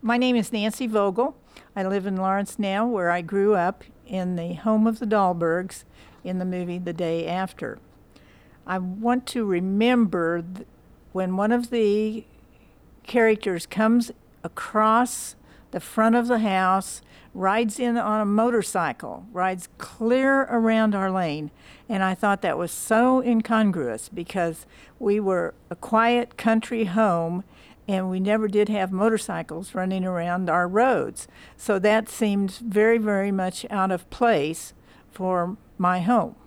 My name is Nancy Vogel. I live in Lawrence now, where I grew up in the home of the Dahlbergs in the movie The Day After. I want to remember when one of the characters comes across the front of the house, rides in on a motorcycle, rides clear around our lane. And I thought that was so incongruous because we were a quiet country home and we never did have motorcycles running around our roads. So that seemed very, very much out of place for my home.